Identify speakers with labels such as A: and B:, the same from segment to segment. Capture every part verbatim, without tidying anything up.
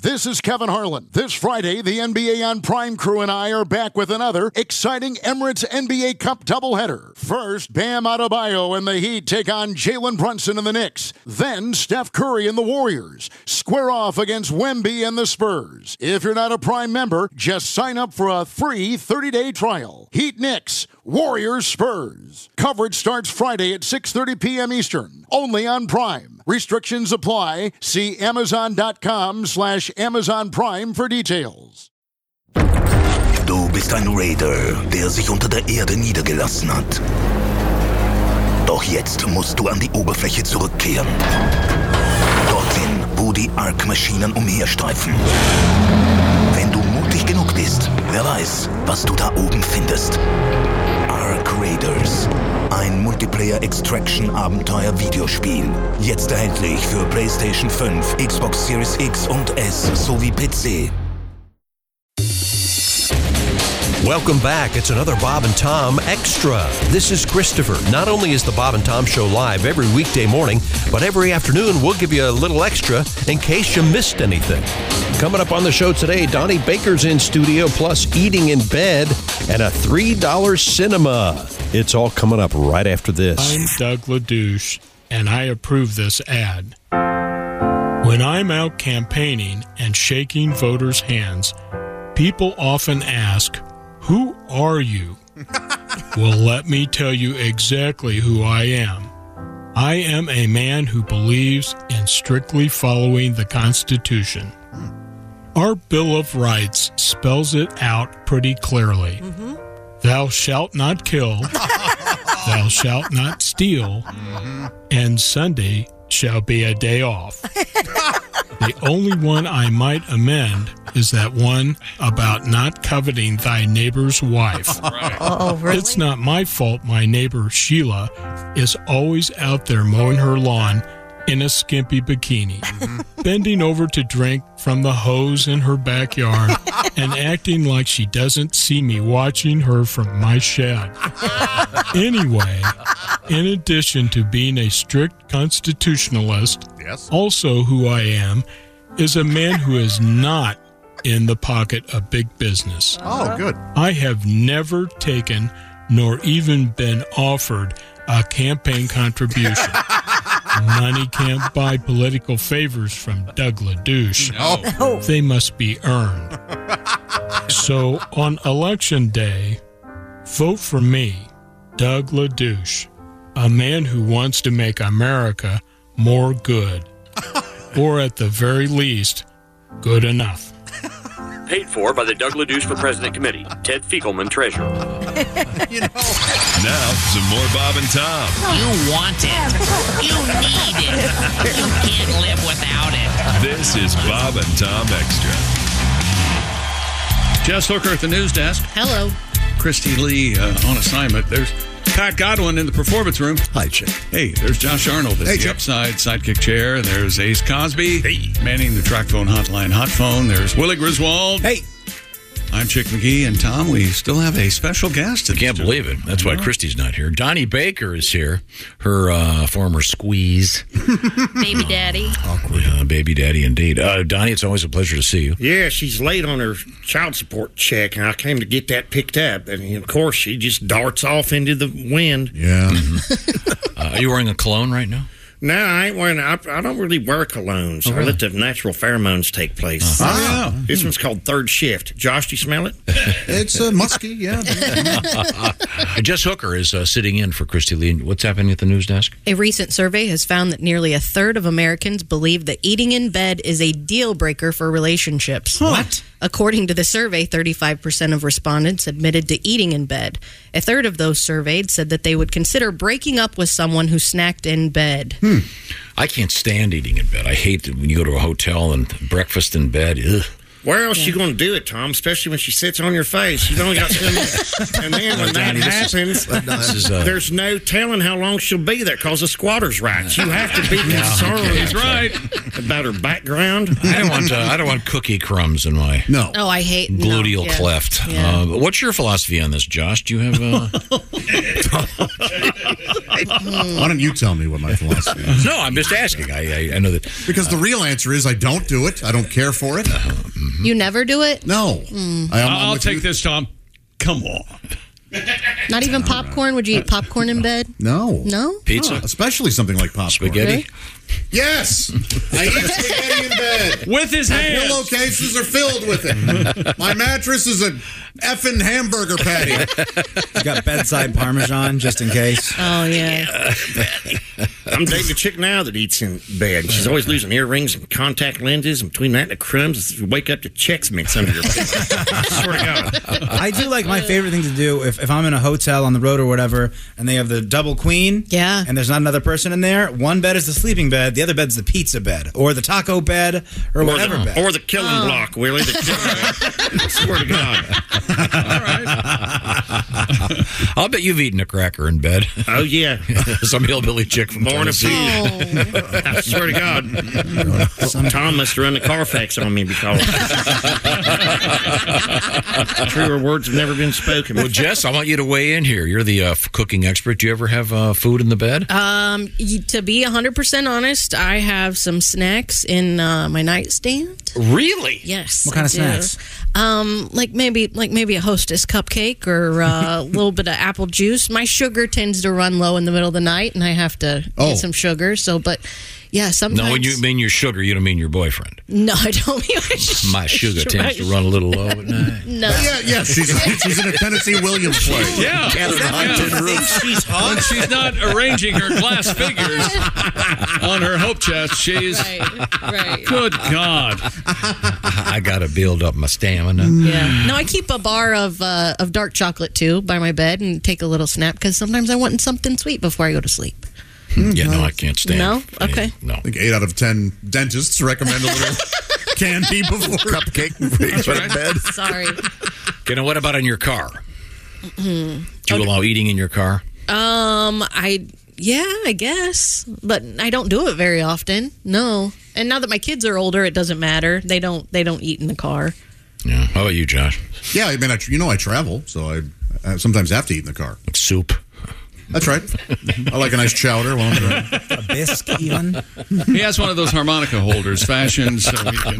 A: This is Kevin Harlan. This Friday, the N B A on Prime crew and I are back with another exciting Emirates N B A Cup doubleheader. First, Bam Adebayo and the Heat take on Jalen Brunson and the Knicks. Then, Steph Curry and the Warriors square off against Wemby and the Spurs. If you're not a Prime member, just sign up for a free thirty-day trial. Heat Knicks, Warriors Spurs. Coverage starts Friday at six thirty p.m. Eastern, only on Prime. Restrictions apply. See Amazon.com slash Amazon Prime for details.
B: Du bist ein Raider, der sich unter der Erde niedergelassen hat. Doch jetzt musst du an die Oberfläche zurückkehren. Dorthin, wo die Ark-Maschinen umherstreifen. Wenn du mutig genug bist, wer weiß, was du da oben findest. Ark Raiders. Ein Multiplayer-Extraction-Abenteuer-Videospiel. Jetzt erhältlich für PlayStation fünf, Xbox Series X und S sowie P C.
C: Welcome back. It's another Bob and Tom Extra. This is Christopher. Not only is the Bob and Tom Show live every weekday morning, but every afternoon we'll give you a little extra in case you missed anything. Coming up on the show today, Donnie Baker's in studio, plus Eating in Bed and a three dollar cinema. It's all coming up right after this.
D: I'm Doug LaDouche, and I approve this ad. When I'm out campaigning and shaking voters' hands, people often ask, "Who are you?" Well, let me tell you exactly who I am. I am a man who believes in strictly following the Constitution. Our Bill of Rights spells it out pretty clearly. Mm-hmm. Thou shalt not kill, thou shalt not steal, mm-hmm. and Sunday shall be a day off. The only one I might amend is that one about not coveting thy neighbor's wife.
E: Right. Oh, really?
D: It's not my fault my neighbor Sheila is always out there mowing her lawn in a skimpy bikini, mm-hmm. bending over to drink from the hose in her backyard and acting like she doesn't see me watching her from my shed. Anyway, in addition to being a strict constitutionalist, yes. also who I am is a man who is not in the pocket of big business.
F: Oh, good.
D: I have never taken nor even been offered a campaign contribution. Money can't buy political favors from Doug LaDouche.
F: No.
D: They must be earned. So on election day, vote for me, Doug LaDouche, a man who wants to make America more good. Or at the very least, good enough.
G: Paid for by the Doug LaDouche for President Committee. Ted Fiegelman, Treasurer.
F: You know.
H: Now, some more Bob and Tom.
I: You want it. You need it. You can't live without it.
H: This is Bob and Tom Extra.
J: Jess Hooker at the news desk.
E: Hello.
J: Christy Lee uh, on assignment. There's Pat Godwin in the performance room.
F: Hi, Chick.
J: Hey, there's Josh Arnold at
F: hey,
J: the
F: Chick.
J: upside sidekick chair. There's Ace Cosby.
F: Hey.
J: Manning the track phone hotline hot phone. There's Willie Griswold.
F: Hey.
J: I'm Chick McGee, and Tom, we still have a special guest.
K: I can't believe it. That's why Christy's not here. Donnie Baker is here, her uh, former squeeze.
E: Baby daddy.
K: Awkward. Uh, baby daddy, indeed. Uh, Donnie, it's always a pleasure to see you.
L: Yeah, she's late on her child support check, and I came to get that picked up. And, of course, she just darts off into the wind.
F: Yeah.
K: Mm-hmm. uh, are you wearing a cologne right now?
L: No, I ain't wearing. I, I don't really wear cologne, so oh, really? I let the natural pheromones take place.
F: Uh-huh. Ah,
L: yeah. This one's called Third Shift. Josh, do you smell it?
F: It's uh, musky, yeah.
K: Jess Hooker is uh, sitting in for Christy Lee. What's happening at the news desk?
E: A recent survey has found that nearly a third of Americans believe that eating in bed is a deal breaker for relationships.
F: Huh. What?
E: According to the survey, thirty-five percent of respondents admitted to eating in bed. A third of those surveyed said that they would consider breaking up with someone who snacked in bed.
K: Hmm. I can't stand eating in bed. I hate it when you go to a hotel and breakfast in bed. Ugh.
L: Where else
E: yeah.
L: you going to do it, Tom? Especially when she sits on your face. You've only got ten minutes. And then when that happens,
K: this is, uh,
L: there's no telling how long she'll be there because of squatters' rights. You have to be concerned.
J: Okay, he's right.
L: About her background.
K: I don't want uh, I don't want cookie crumbs in my
F: no.
E: Oh, I hate
K: gluteal
E: no, yeah.
K: cleft.
E: Yeah.
K: Uh, what's your philosophy on this, Josh? Do you have? Uh...
F: Why don't you tell me what my philosophy is?
K: No, I'm just asking. I, I, I know that.
F: Because the real answer is I don't do it. I don't care for it.
E: You never do it?
F: No.
E: Mm.
F: I am
J: I'll
F: with
J: take
F: you.
J: this, Tom. Come on.
E: Not even popcorn? Would you eat popcorn in bed?
F: No.
E: No?
K: Pizza?
F: Oh, especially something like popcorn.
K: Spaghetti?
E: Really?
F: Yes. I eat spaghetti in bed.
J: With his
F: My
J: hands.
F: pillowcases are filled with it. My mattress is a effing hamburger patty.
M: You got bedside Parmesan just in case.
E: Oh, yeah.
L: I'm dating a chick now that eats in bed. She's always losing earrings and contact lenses. And between that and the crumbs, you wake up to Chex Mix under your bed. Swear to God.
M: I do like my favorite thing to do if, if I'm in a hotel on the road or whatever, and they have the double queen.
E: Yeah.
M: And there's not another person in there. One bed is the sleeping bed. The other bed's the pizza bed, or the taco bed, or,
L: Or
M: whatever
L: the,
M: bed.
L: or the killing
E: Oh.
L: block, Willie. The killing block. Swear to God.
J: All right.
K: I'll bet you've eaten a cracker in bed.
L: Oh, yeah.
K: Some hillbilly chick from
L: Born a
K: Tennessee.
E: Oh.
L: I swear to God. Tom must run the Carfax on me because truer words have never been spoken.
K: Well, Jess, I want you to weigh in here. You're the uh, f- cooking expert. Do you ever have uh, food in the bed?
E: Um, y- to be one hundred percent honest, I have some snacks in uh, my nightstand.
K: Really?
E: Yes.
M: What kind
E: I
M: of
E: do.
M: snacks?
E: Um, like maybe like maybe a Hostess cupcake or uh, a little bit of apple juice. My sugar tends to run low in the middle of the night, and I have to
F: Oh.
E: get some sugar. So, but yeah, sometimes.
K: No, when you mean your sugar, you don't mean your boyfriend.
E: No, I don't mean my sugar.
K: My sugar tends to run a little low at night.
E: No.
F: Yeah, yeah. She's, she's in a Tennessee Williams play.
J: Yeah.
F: Gathered behind
J: Yeah.
F: tin roofs.
J: She's When she's not arranging her glass figures on her hope chest, she's.
E: Right, right.
J: Good God.
K: I got to build up my stamina.
E: Yeah. No, I keep a bar of uh, of dark chocolate too by my bed and take a little snap because sometimes I want something sweet before I go to sleep.
K: Yeah, no, I can't stand
E: No?
K: it.
E: Okay.
K: No.
F: I think eight out of ten dentists recommend a little candy before cupcake before you go to bed.
E: Sorry.
K: Okay, now what about in your car?
E: Mm-hmm.
K: Do you allow eating in your car?
E: Um, I yeah, I guess, but I don't do it very often. No, and now that my kids are older, it doesn't matter. They don't they don't eat in the car.
K: Yeah. How about you, Josh?
F: Yeah, I mean, I, you know, I travel, so I, I sometimes have to eat in the car.
K: Like soup.
F: That's right. I like a nice chowder while I'm driving.
M: A bisque, even.
J: He has one of those harmonica holders fashioned so he can,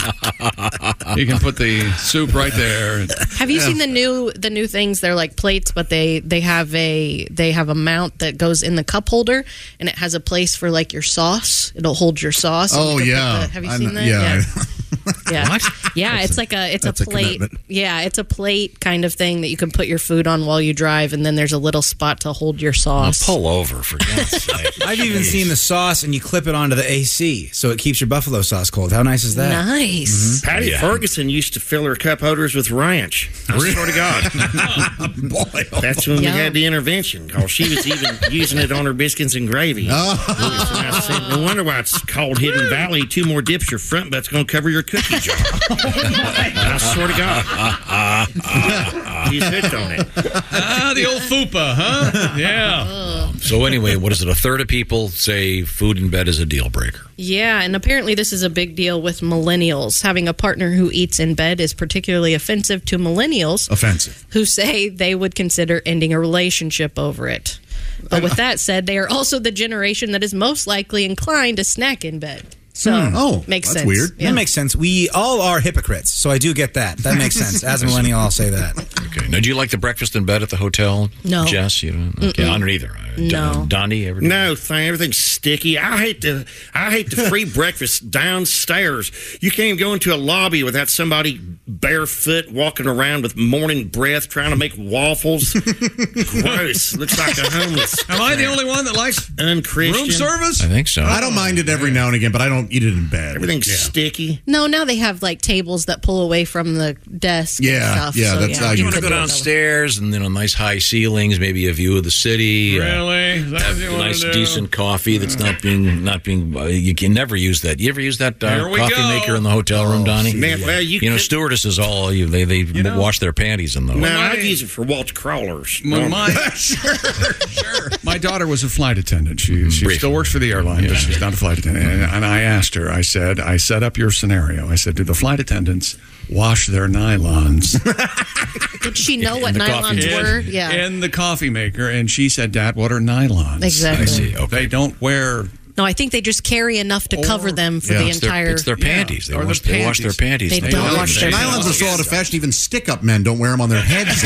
J: he can put the soup right there.
E: Have you seen the new the new things? They're like plates, but they they have a they have a mount that goes in the cup holder, and it has a place for like your sauce. It'll hold your sauce. and
F: Oh,
E: you can put
F: yeah.
E: the- have you
F: I
E: seen
F: know-
E: that?
F: yeah,
E: Yeah.
K: What?
E: Yeah, it's like a it's a
F: that's a
E: plate.
F: commitment.
E: Yeah, it's a plate kind of thing that you can put your food on while you drive, and then there's a little spot to hold your
K: Oh,
E: sauce.
K: pull over, for God's sake.
M: I've even seen the sauce, and you clip it onto the A C, so it keeps your buffalo sauce cold. How nice is that?
E: Nice.
L: Patty
K: Yeah.
L: Ferguson used to fill her cup holders with ranch. I swear to God.
F: Boy, oh.
L: That's when we
E: Yeah.
L: had the intervention, because she was even using it on her biscuits and gravy.
F: Oh.
L: And I said, no wonder why it's called Hidden Valley. Two more dips, your front butt's going to cover your cookie jar. I swear to God. He's hooked on it.
J: Ah, the old fupa, huh? Yeah.
K: So anyway, what is it? A third of people say food in bed is a deal breaker.
E: Yeah, and apparently this is a big deal with millennials. Having a partner who eats in bed is particularly offensive to millennials
F: Offensive.
E: who say they would consider ending a relationship over it. But with that said, they are also the generation that is most likely inclined to snack in bed. So,
F: Hmm. Oh,
E: makes
F: that's
E: sense.
F: weird.
E: Yeah.
M: That makes sense. We all are hypocrites, so I do get that. That makes sense. As a millennial, I'll say that.
K: Okay. Now, do you like the breakfast in bed at the hotel?
E: No.
K: Jess, you don't? Okay, I don't either.
E: No.
K: Donnie, ever? do?
L: No, thing everything's sticky. I hate the I hate the free breakfast downstairs. You can't even go into a lobby without somebody barefoot walking around with morning breath trying to make waffles. Gross. Looks like a homeless.
J: Am I the only one that likes
L: unchristian
J: room service?
K: I think so.
F: I don't mind it every now and again, but I don't eat it in bed.
L: Everything's sticky.
E: No, now they have like tables that pull away from the desk.
F: Yeah,
E: and stuff,
F: yeah,
E: so,
F: that's how
K: You
F: you
K: want to go downstairs and then on nice high ceilings, maybe a view of the city. uh,
J: Really? Is that what you
K: a
J: wanna
K: nice
J: do?
K: decent coffee that's not being not being. Uh, you can never use that. You ever use that
J: Here
K: uh,
J: we
K: coffee
J: go.
K: maker in the hotel room, Donnie?
L: Man, well, you
K: You know,
L: could-
K: stewardesses is all you. They they
L: You know,
K: wash their panties in those.
L: No, I use it for Walter crawlers.
J: My, my,
L: sure,
J: sure. My daughter was a flight attendant. She she still works for the airline, yeah. but she's not a flight attendant. And, and I asked her, I said, I set up your scenario. I said, do the flight attendants wash their nylons?
E: Did she know what
J: in the
E: nylons
J: coffee-
E: were?
J: in,
E: Yeah.
J: in the coffee maker. And she said, Dad, what are nylons?
E: Exactly. I see.
J: Okay. They don't wear...
E: No, I think they just carry enough to cover them for
K: Yeah,
E: the
K: it's their-
E: entire.
K: it's their panties. They
J: Or
K: wash-
J: the
K: they wash their panties.
E: They
K: They
E: don't
K: don't.
E: wash their
F: Nylons are so out of fashion, even stick-up men don't wear them on their heads.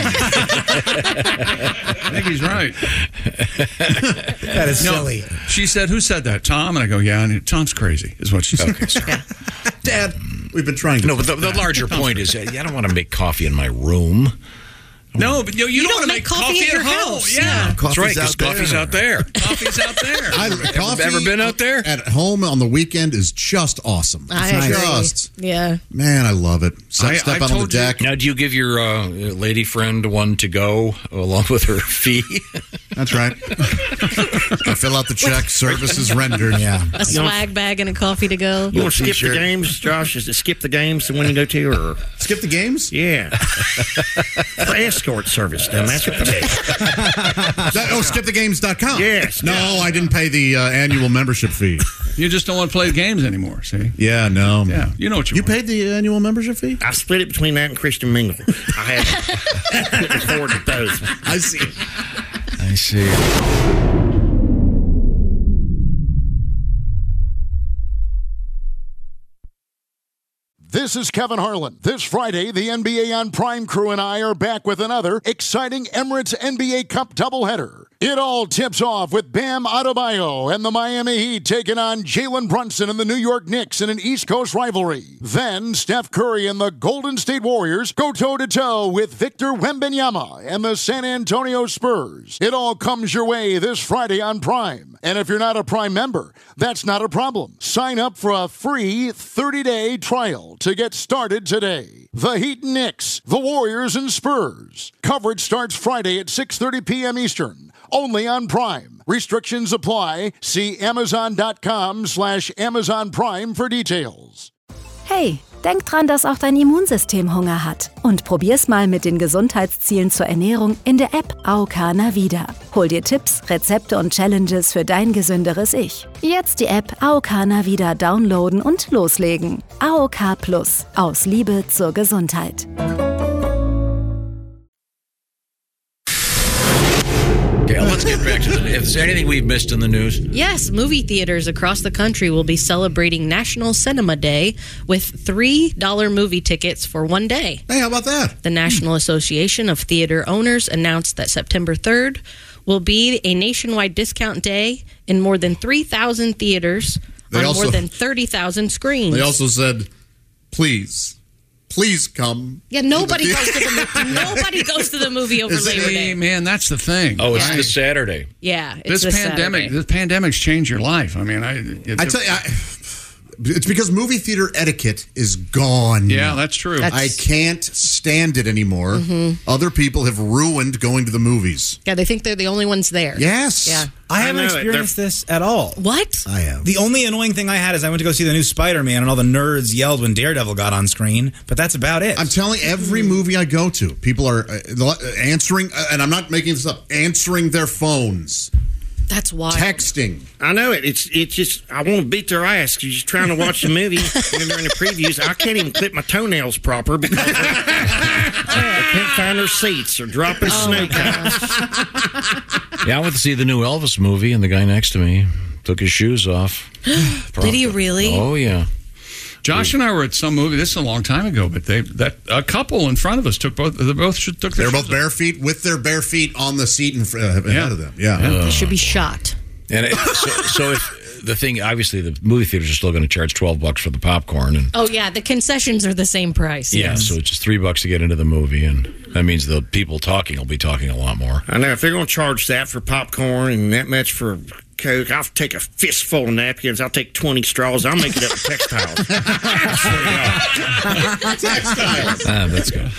J: I think he's right.
M: That is
J: No,
M: silly.
J: She said, who said that? Tom? And I go, yeah. And Tom's crazy, is what she said.
K: Okay, sorry.
F: Dad, we've been trying to...
K: No, but the, the larger point is, uh, I don't want to make coffee in my room.
J: No, but you, you,
E: You
J: don't,
E: don't
J: want to
E: make
J: make
E: coffee
J: coffee,
E: at your
J: home.
E: house.
J: Yeah.
E: Yeah.
K: That's right, 'cause
F: out
K: coffee's
F: there.
K: out there.
J: Coffee's out there.
F: I, coffee
K: ever been out there?
F: At home on the weekend is just awesome.
E: I
F: It's
E: agree.
F: just,
E: Yeah.
F: man, I love it. Step,
J: I-
F: step
J: I
F: out on the
J: told you-
F: deck.
K: Now, do you give your uh, lady friend one to go along with her fee?
F: That's right. I fill out the check. Services rendered.
M: Yeah.
E: A swag bag and a coffee to go.
L: You want to skip
F: T-shirt.
L: the games, Josh? Is it skip the games the one you go to, or
F: Skip the games?
L: yeah, for escort service? Then that's what it is.
F: That, oh, skip the games dot com.
L: Yes.
F: No, I didn't pay the uh, annual membership fee.
J: You just don't want to play games anymore, see?
F: Yeah, no.
J: Yeah, you know what you,
F: You
J: want.
F: paid the annual membership fee?
L: I split it between that and Christian Mingle. I had couldn't afford it both.
F: I see.
K: I see.
A: This is Kevin Harlan. This Friday, the N B A on Prime crew and I are back with another exciting Emirates N B A Cup doubleheader. It all tips off with Bam Adebayo and the Miami Heat taking on Jalen Brunson and the New York Knicks in an East Coast rivalry. Then Steph Curry and the Golden State Warriors go toe-to-toe with Victor Wembanyama and the San Antonio Spurs. It all comes your way this Friday on Prime. And if you're not a Prime member, that's not a problem. Sign up for a free thirty-day trial to get started today. The Heat and Knicks, the Warriors and Spurs. Coverage starts Friday at six thirty p.m. Eastern. Only on Prime. Restrictions apply. See Amazon.com slash Amazon Prime for details.
N: Hey, denk dran, dass auch dein Immunsystem Hunger hat. Und probier's mal mit den Gesundheitszielen zur Ernährung in der App A O K Navida. Hol dir Tipps, Rezepte und Challenges für dein gesünderes Ich. Jetzt die App A O K Navida downloaden und loslegen. A O K Plus. Aus Liebe zur Gesundheit.
K: Okay, let's get back to the. Is there anything we've missed in the news?
E: Yes, movie theaters across the country will be celebrating National Cinema Day with three dollars movie tickets for one day.
F: Hey, how about that?
E: The National Association of Theater Owners announced that September third will be a nationwide discount day in more than three thousand theaters
F: They
E: on
F: also-
E: more than thirty thousand screens.
F: They also said, please, please come.
E: yeah, nobody
F: to the
E: goes to the movie. Nobody goes to the movie over
F: Is it-
E: Labor Day.
J: Hey, man, that's the thing.
K: Oh, it's
J: I-
K: this Saturday.
E: Yeah, it's
J: This
E: this
J: pandemic,
E: Saturday.
J: this pandemic's changed your life. I mean, I. It,
F: I tell you, I, it's because movie theater etiquette is gone.
J: Yeah, that's true.
F: I can't stand it anymore.
E: Mm-hmm.
F: Other people have ruined going to the movies.
E: Yeah, they think they're the only ones there.
F: Yes.
E: Yeah.
M: I haven't
L: I know it.
M: experienced this at all.
E: What?
F: I have.
M: The only annoying thing I had is I went to go see the new Spider-Man and all the nerds yelled when Daredevil got on screen, but that's about it.
F: I'm telling every movie I go to, people are uh, answering, uh, and I'm not making this up, answering their phones.
E: That's wild.
F: Texting.
L: I know it. It's it's just I want to beat their ass because you're trying to watch the movie and during the previews. I can't even clip my toenails proper because they, they can't find their seats or dropping
E: Oh,
L: snow cones.
K: Yeah, I went to see the new Elvis movie, and the guy next to me took his shoes off.
E: Did he really?
K: Oh, yeah.
J: Josh and I were at some movie. This is a long time ago, but they that a couple in front of us took both. They both took.
F: They
J: Their
F: were both
J: shoes off.
F: bare feet with their bare feet on the seat in fr- uh, ahead
J: Yeah.
F: of them. Yeah.
E: They should be shot.
K: And it, so, so if the thing, obviously, the movie theaters are still going to charge twelve bucks for the popcorn, and
E: Oh, yeah, the concessions are the same price.
K: yeah,
E: yes.
K: so it's just three bucks to get into the movie, and that means the people talking will be talking a lot more.
L: I know if they're going to charge that for popcorn and that much for Coke, I'll take a fistful of napkins. I'll take twenty straws. I'll make it up with textiles.
F: Textiles.
K: Ah, that's good.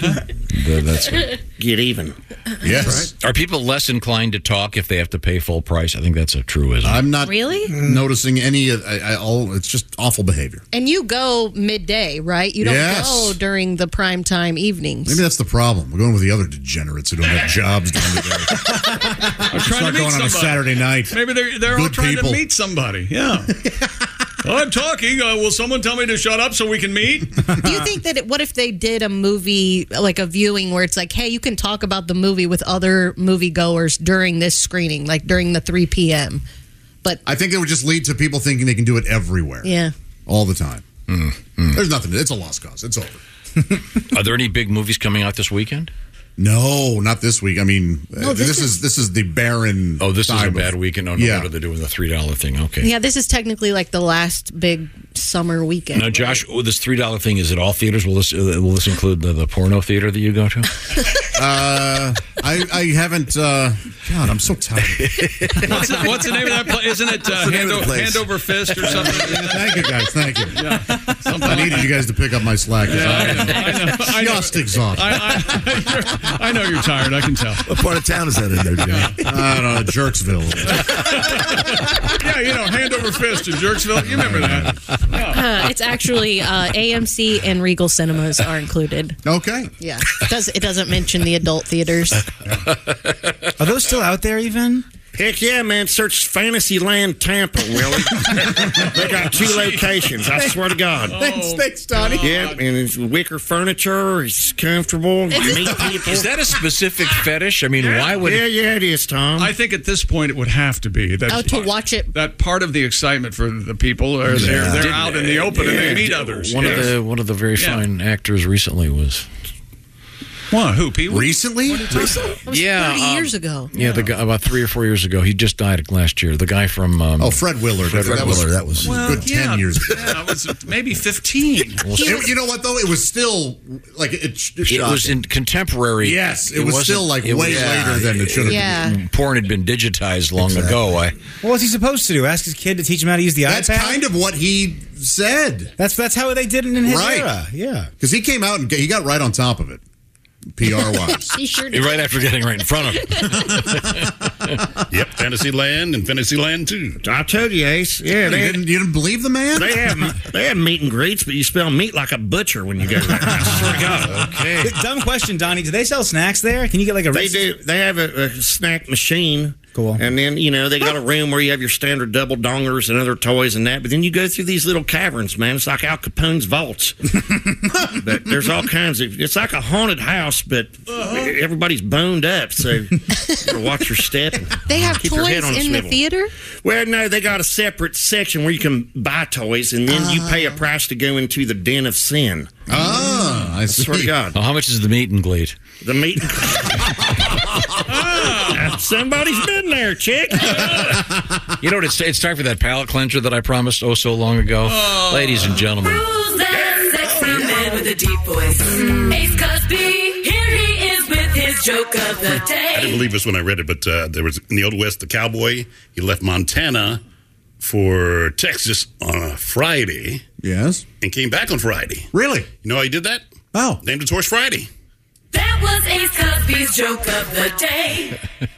K: The- that's
L: Get even.
F: Yes.
K: Are people less inclined to talk if they have to pay full price? I think that's a truism.
F: I'm not
E: Really?
F: noticing any. I, I, all it's just awful behavior.
E: And you go midday, right? You don't
F: Yes.
E: go during the prime time evenings.
F: Maybe that's the problem. We're going with the other degenerates who don't have jobs during the day.
J: I'm trying
F: not
J: to meet
F: going on a
J: somebody.
F: Saturday night.
J: Maybe they're, they're all
F: Good
J: trying
F: people.
J: to meet somebody. Yeah. I'm talking. Uh, will someone tell me to shut up so we can meet?
E: Do you think that it, what if they did a movie, like a viewing where it's like, hey, you can talk about the movie with other moviegoers during this screening, like during the three p.m. But
F: I think it would just lead to people thinking they can do it everywhere.
E: Yeah.
F: All the time.
K: Mm, mm.
F: There's nothing. It's a lost cause. It's over.
K: Are there any big movies coming out this weekend?
F: No, not this week. I mean,
E: No,
F: uh,
E: this
F: this,
E: is-
F: is, this is the barren.
K: Oh, this is a
F: time
K: bad
F: of-
K: weekend. Oh, no
F: Yeah.
K: wonder they're doing the three dollar thing. Okay.
E: yeah, this is technically like the last big summer weekend.
K: Now, Josh, oh, this three dollar thing, is it all theaters? Will this, uh, will this include the, the porno theater that you go to?
F: Uh, I, I haven't. Uh, God, I'm so tired.
J: What's the, what's the name of that place? Isn't it uh,
F: the name
J: hand,
F: of the
J: o-
F: place?
J: hand over fist or something?
F: Thank you, guys. Thank you.
J: Yeah. Something
F: I needed
J: like
F: you guys to pick up my slack.
J: Yeah, I know. I know. I know.
F: Just exhausted.
J: I, I, I know you're tired. I can tell.
B: What part of town is that in there, Jimmy?
F: I don't know, Jerksville.
J: Yeah, you know, hand over fist in Jerksville. You remember that?
E: Uh, it's actually uh, A M C and Regal Cinemas are included.
F: Okay.
E: Yeah, it, does, it doesn't mention the adult theaters.
M: Are those still out there even?
L: Heck yeah, man. Search Fantasyland Tampa, Willie. They got two locations, I swear to God.
F: Thanks, thanks, Donnie.
L: Yeah, and it's wicker furniture. It's comfortable. You meet people.
K: Is that a specific fetish? I mean, why would
L: Yeah, yeah, it is, Tom.
J: I think at this point it would have to be that
E: Oh, to watch it.
J: that part of the excitement for the people are they're,
K: Yeah.
J: they're
K: Did-
J: out in the open and they
K: Yeah,
J: meet
K: did-
J: others.
K: One
J: Yes.
K: of the one of the very
J: Yeah.
K: fine actors recently was.
J: What? Who? Pee Wee?
F: Recently?
E: That was
K: Yeah,
E: thirty
K: um,
E: years ago.
K: Yeah, the guy about three or four years ago. He just died last year. The guy from um,
F: Oh, Fred Willard.
K: Fred
F: that
K: Willard.
F: was that was
J: Well,
F: a good
J: yeah,
F: ten years ago.
J: Yeah, it was maybe fifteen.
F: It- you know what though? It was still like it. It,
K: It was in contemporary.
F: Yes, it was
K: wasn't-
F: still, like,
K: it
F: way
K: was-
F: later than it should have
E: Yeah.
F: been.
K: Porn had been digitized long
F: Exactly.
K: ago. I,
M: What was he supposed to do? Ask his kid to teach him how to use the
F: That's
M: iPad?
F: kind of what he said.
M: That's that's how they did it in his
F: Right.
M: era. Yeah.
F: Because he came out and he got right on top of it, P R wise.
E: He sure did.
K: right after getting right in front of him.
O: Yep, Fantasyland and Fantasyland two.
L: I told you, Ace. Yeah,
F: you,
L: they,
F: didn't, you didn't believe the man?
L: they have they have meet and greets, but you spell meat like a butcher when you go there. I swear to God.
K: Okay.
M: Dumb question, Donnie. Do they sell snacks there? Can you get like a
L: They
M: Reese's-
L: do. They have a, a snack machine.
M: Cool.
L: And then, you know, they got a room where you have your standard double dongers and other toys and that. But then you go through these little caverns, man. It's like Al Capone's vaults. But there's all kinds of, it's like a haunted house, but everybody's boned up. So you gotta watch your step. and
E: They have
L: keep your head
E: toys
L: on a
E: in the
L: swivel.
E: theater?
L: Well, no, they got a separate section where you can buy toys, and then you pay a price to go into the den of sin.
F: Ah, I
L: I
F: see.
L: swear to God.
K: Well, how much is the meet and greet?
L: The meat. Somebody's been there, chick.
K: You know what? It's, it's time for that palate cleanser that I promised oh so long ago. Ladies and gentlemen.
P: Who's that sexy man with a deep voice? Ace Cosby, here he is with his joke of the
O: I didn't
P: day.
O: believe this when I read it, but uh, there was in the Old West, the cowboy. He left Montana for Texas on a Friday
F: Yes.
O: and came back on Friday.
F: Really?
O: You know how he did that?
F: Oh.
O: Named his horse Friday.
P: That was Ace Cosby's joke of the day.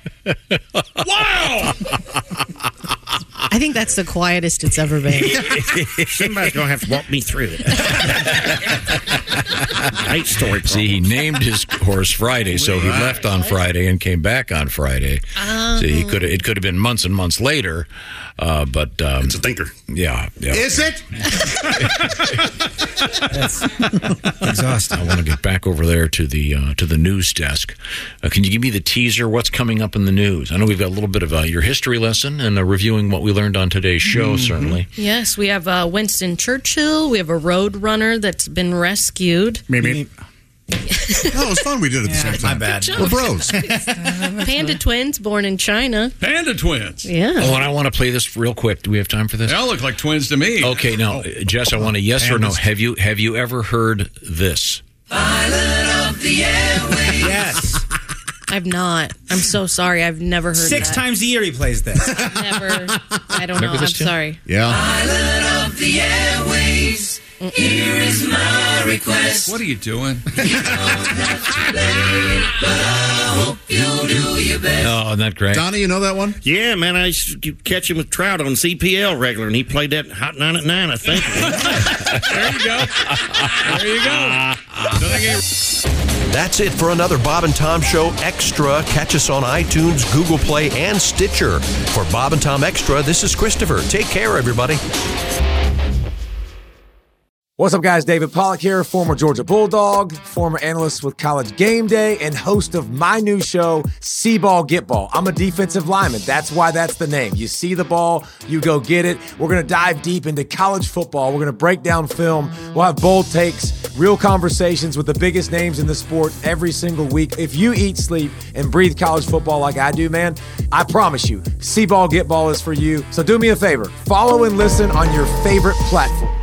J: Wow!
E: I think that's the quietest it's ever been.
L: Somebody's going to have to walk me through it. Eight story problem.
K: See, he named his horse Friday, so he left on Friday and came back on Friday.
E: Oh.
K: See, he could it could have been months and months later, uh, but um,
O: It's a thinker.
K: yeah, yeah.
F: Is it?
M: Exhausting.
K: I want to get back over there to the uh, to the news desk. Uh, can you give me the teaser? What's coming up in the news? I know we've got a little bit of uh, your history lesson and uh, reviewing what we learned on today's show. Certainly,
E: Yes, we have uh, Winston Churchill. We have a road runner that's been rescued.
F: Maybe. No, it was fun we did it at the same time.
M: My bad.
F: We're bros.
E: Panda twins born in China.
J: Panda twins.
E: Yeah.
K: Oh, and I want to play this real quick. Do we have time for this?
J: They all look like twins to me.
K: Okay, now, uh, Jess, I want a yes or no.
J: Pandas.
K: Have you have you ever heard this?
M: Yes.
E: I've not. I'm so sorry. I've never heard
M: Six
E: that.
M: times a year he plays this.
E: Never. I don't
K: Remember
E: know. I'm
K: this, Tim?
E: sorry.
F: Yeah.
P: Here is my request.
J: What are you doing?
K: Oh, isn't that great?
F: Donnie, you know that one?
L: Yeah, man, I used to catch him with Trout on C P L regular, and he played that Hot Nine at Nine, I think.
D: There you go. There you go.
C: That's it for another Bob and Tom Show Extra. Catch us on iTunes, Google Play, and Stitcher. For Bob and Tom Extra, this is Christopher. Take care, everybody.
Q: What's up, guys? David Pollack here, former Georgia Bulldog, former analyst with College Game Day, and host of my new show, See Ball, Get Ball. I'm a defensive lineman. That's why that's the name. You see the ball, you go get it. We're going to dive deep into college football. We're going to break down film. We'll have bold takes, real conversations with the biggest names in the sport every single week. If you eat, sleep, and breathe college football like I do, man, I promise you, See Ball, Get Ball is for you. So do me a favor. Follow and listen on your favorite platform.